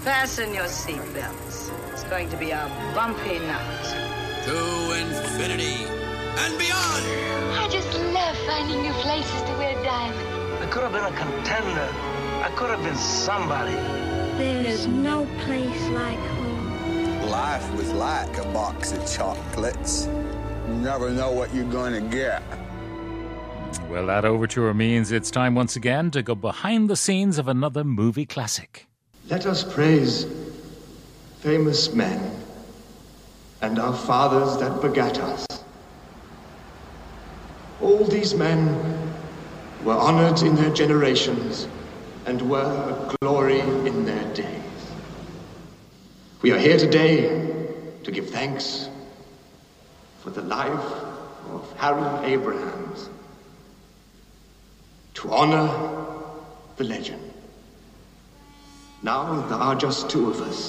Fasten your seatbelts. It's going to be a bumpy night. To infinity and beyond! I just love finding new places to wear diamonds. I could have been a contender. I could have been somebody. There's no place like home. Life was like a box of chocolates. You never know what you're going to get. Well, that overture means it's time once again to go behind the scenes of another movie classic. Let us praise famous men and our fathers that begat us. All these men were honored in their generations and were a glory in their days. We are here today to give thanks for the life of Harold Abrahams, to honor the legend. Now there are just two of us,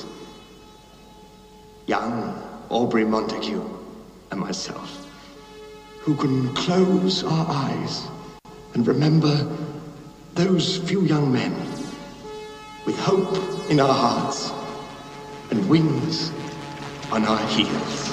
young Aubrey Montague and myself, who can close our eyes and remember those few young men with hope in our hearts and wings on our heels.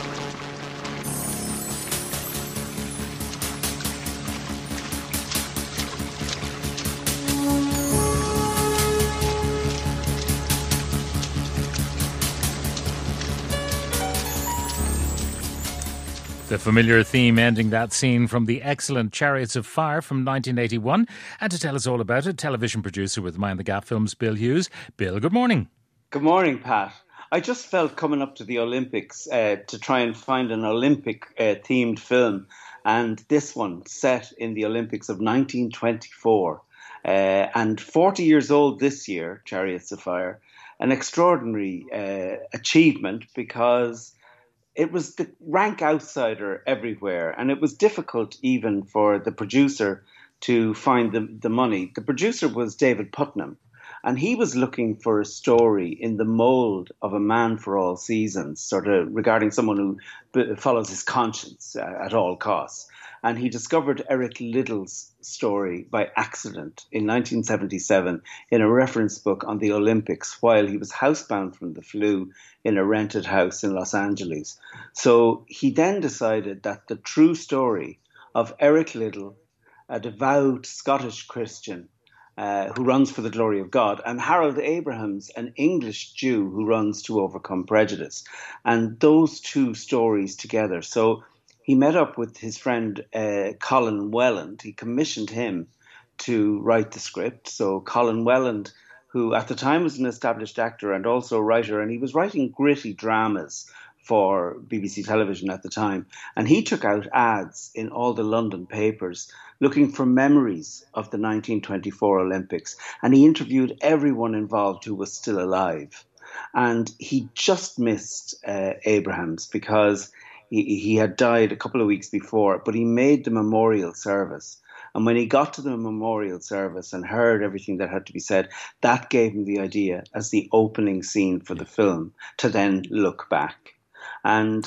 The familiar theme ending that scene from the excellent Chariots of Fire from 1981. And to tell us all about it, television producer with Mind the Gap Films, Bill Hughes. Bill, good morning. Good morning, Pat. I just felt coming up to the Olympics to try and find an Olympic-themed film. And this one set in the Olympics of 1924. And 40 years old this year, Chariots of Fire. An extraordinary achievement because it was the rank outsider everywhere, and it was difficult even for the producer to find the money. The producer was David Putnam, and he was looking for a story in the mold of A Man for All Seasons, sort of regarding someone who follows his conscience at all costs. And he discovered Eric Liddell's story by accident in 1977 in a reference book on the Olympics while he was housebound from the flu in a rented house in Los Angeles. So he then decided that the true story of Eric Liddell, a devout Scottish Christian who runs for the glory of God, and Harold Abrahams, an English Jew who runs to overcome prejudice, and those two stories together. So he met up with his friend Colin Welland. He commissioned him to write the script. So Colin Welland, who at the time was an established actor and also writer, and he was writing gritty dramas for BBC television at the time. And he took out ads in all the London papers looking for memories of the 1924 Olympics. And he interviewed everyone involved who was still alive. And he just missed Abrahams because he had died a couple of weeks before, but he made the memorial service. And when he got to the memorial service and heard everything that had to be said, that gave him the idea as the opening scene for the film to then look back. And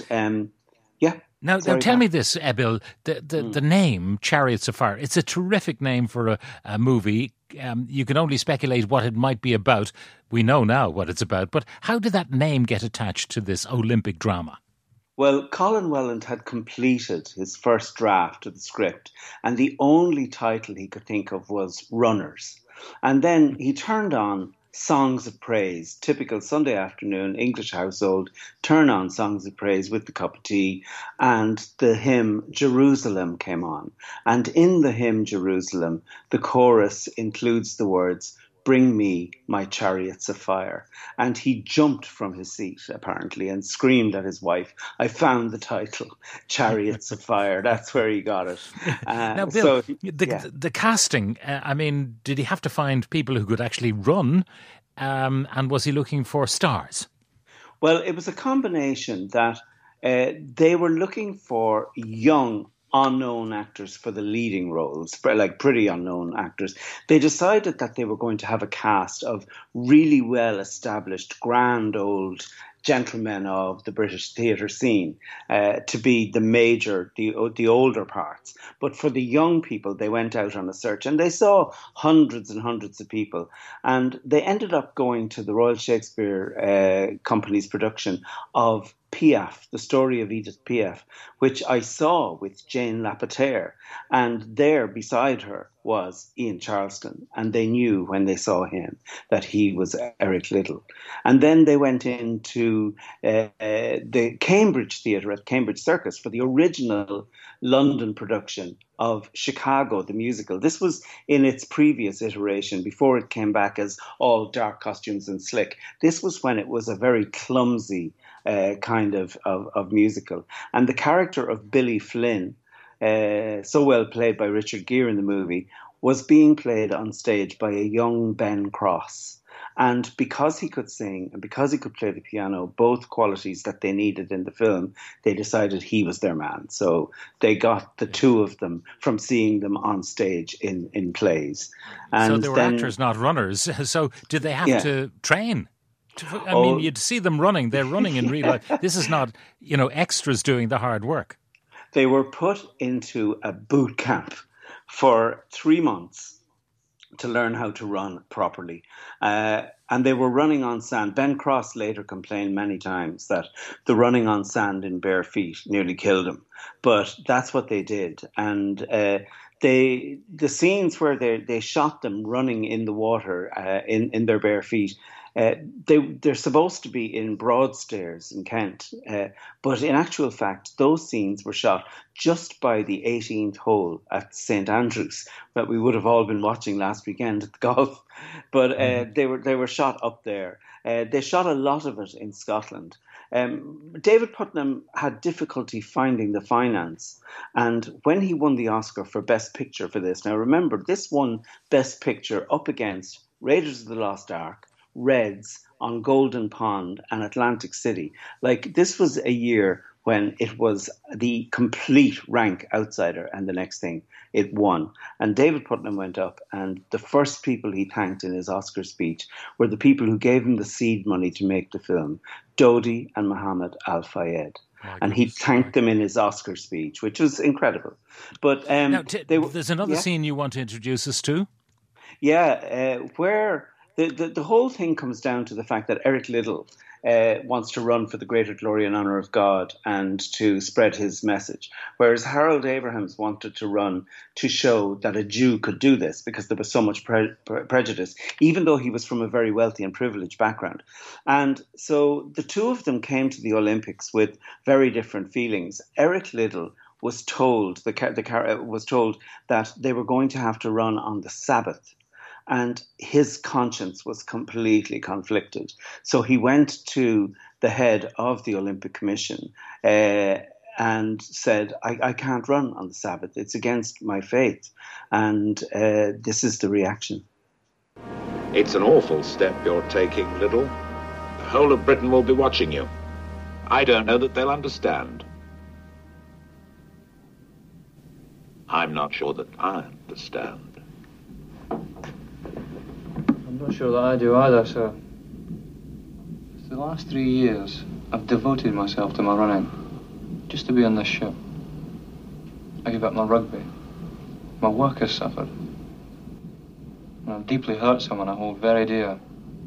Now tell me this, Bill, the name Chariots of Fire, it's a terrific name for a movie. You can only speculate what it might be about. We know now what it's about, but how did that name get attached to this Olympic drama? Well, Colin Welland had completed his first draft of the script, and the only title he could think of was Runners. And then he turned on Songs of Praise, typical Sunday afternoon English household, turn on Songs of Praise with the cup of tea, and the hymn Jerusalem came on. And in the hymn Jerusalem, the chorus includes the words, "Bring me my chariots of fire." And he jumped from his seat, apparently, and screamed at his wife, "I found the title, Chariots of Fire." That's where he got it. Now, Bill, the casting, I mean, did he have to find people who could actually run? And was he looking for stars? Well, it was a combination that they were looking for young, unknown actors for the leading roles, like pretty unknown actors. They decided that they were going to have a cast of really well-established, grand old gentlemen of the British theatre scene to be the older parts. But for the young people, they went out on a search and they saw hundreds and hundreds of people. And they ended up going to the Royal Shakespeare Company's production of Piaf, the story of Edith Piaf, which I saw with Jane Lapotaire. And there beside her was Ian Charleston. And they knew when they saw him that he was Eric Liddell. And then they went into the Cambridge Theatre at Cambridge Circus for the original London production of Chicago, the musical. This was in its previous iteration, before it came back as all dark costumes and slick. This was when it was a very clumsy kind of musical. And the character of Billy Flynn, so well played by Richard Gere in the movie, was being played on stage by a young Ben Cross. And because he could sing and because he could play the piano, both qualities that they needed in the film, they decided he was their man. So they got the two of them from seeing them on stage in plays. And so they were actors, not runners. So did they have to train? I mean, you'd see them running. They're running in real life. This is not, extras doing the hard work. They were put into a boot camp for 3 months to learn how to run properly. And they were running on sand. Ben Cross later complained many times that the running on sand in bare feet nearly killed him. But that's what they did. And the scenes where they shot them running in the water in their bare feet, they're supposed to be in Broadstairs in Kent, but in actual fact, those scenes were shot just by the 18th hole at St Andrews that we would have all been watching last weekend at the golf. But they were shot up there. They shot a lot of it in Scotland. David Putnam had difficulty finding the finance, and when he won the Oscar for Best Picture for this, now remember, this won Best Picture up against Raiders of the Lost Ark, Reds, On Golden Pond and Atlantic City. Like, this was a year when it was the complete rank outsider, and the next thing it won. And David Putnam went up, and the first people he thanked in his Oscar speech were the people who gave him the seed money to make the film, Dodi and Mohammed Al-Fayed. And he thanked them in his Oscar speech, which was incredible. But now, there's another scene you want to introduce us to? Yeah, where the whole thing comes down to the fact that Eric Liddell wants to run for the greater glory and honour of God and to spread his message, whereas Harold Abrahams wanted to run to show that a Jew could do this because there was so much prejudice, even though he was from a very wealthy and privileged background. And so the two of them came to the Olympics with very different feelings. Eric Liddell was told, was told that they were going to have to run on the Sabbath. And his conscience was completely conflicted. So he went to the head of the Olympic Commission and said, I can't run on the Sabbath. It's against my faith. And this is the reaction. It's an awful step you're taking, Liddell. The whole of Britain will be watching you. I don't know that they'll understand. I'm not sure that I understand. I'm not sure that I do either, sir. For the last 3 years, I've devoted myself to my running, just to be on this ship. I gave up my rugby. My work has suffered. And I've deeply hurt someone I hold very dear.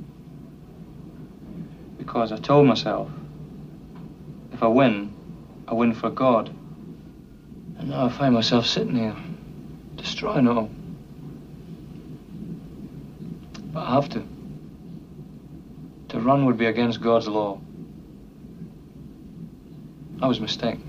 Because I told myself, if I win for God. And now I find myself sitting here, destroying it all. But I have to. To run would be against God's law. I was mistaken.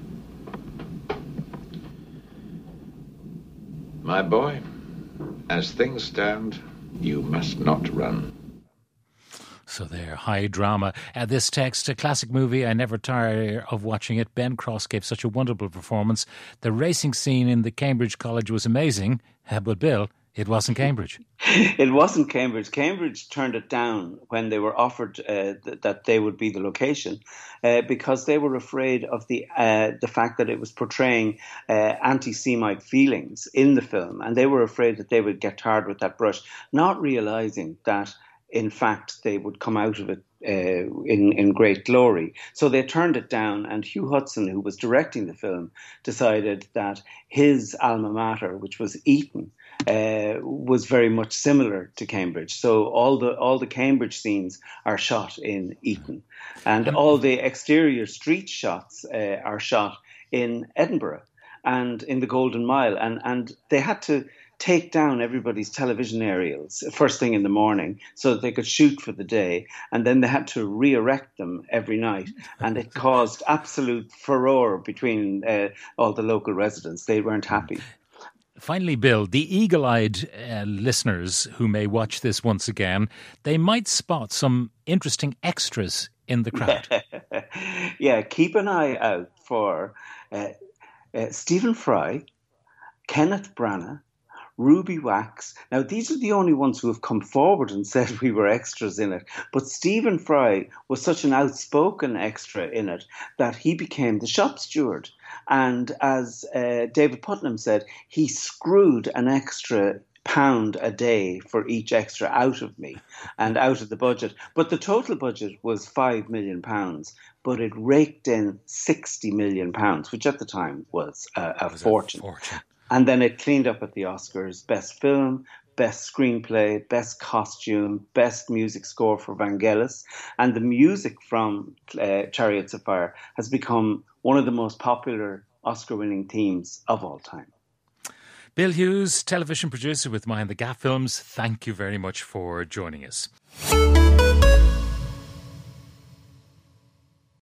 My boy, as things stand, you must not run. So there, high drama. This text, a classic movie, I never tire of watching it. Ben Cross gave such a wonderful performance. The racing scene in the Cambridge College was amazing. But Bill, it wasn't Cambridge. It wasn't Cambridge. Cambridge turned it down when they were offered that they would be the location because they were afraid of the fact that it was portraying anti-Semite feelings in the film, and they were afraid that they would get tarred with that brush, not realising that in fact they would come out of it in great glory. So they turned it down, and Hugh Hudson, who was directing the film, decided that his alma mater, which was Eton, was very much similar to Cambridge. So all the Cambridge scenes are shot in Eton, and all the exterior street shots are shot in Edinburgh and in the Golden Mile, and they had to take down everybody's television aerials first thing in the morning so that they could shoot for the day, and then they had to re-erect them every night, and it caused absolute furore between all the local residents. They weren't happy. Finally, Bill, the eagle-eyed listeners who may watch this once again, they might spot some interesting extras in the crowd. Yeah, keep an eye out for Stephen Fry, Kenneth Branagh, Ruby Wax. Now, these are the only ones who have come forward and said we were extras in it. But Stephen Fry was such an outspoken extra in it that he became the shop steward. And as David Putnam said, he screwed an extra £1 a day for each extra out of me and out of the budget. But the total budget was £5 million, but it raked in £60 million, which at the time was a fortune. And then it cleaned up at the Oscars: Best Film, Best Screenplay, Best Costume, Best Music Score for Vangelis. And the music from Chariots of Fire has become one of the most popular Oscar-winning themes of all time. Bill Hughes, television producer with Mind the Gap Films, thank you very much for joining us.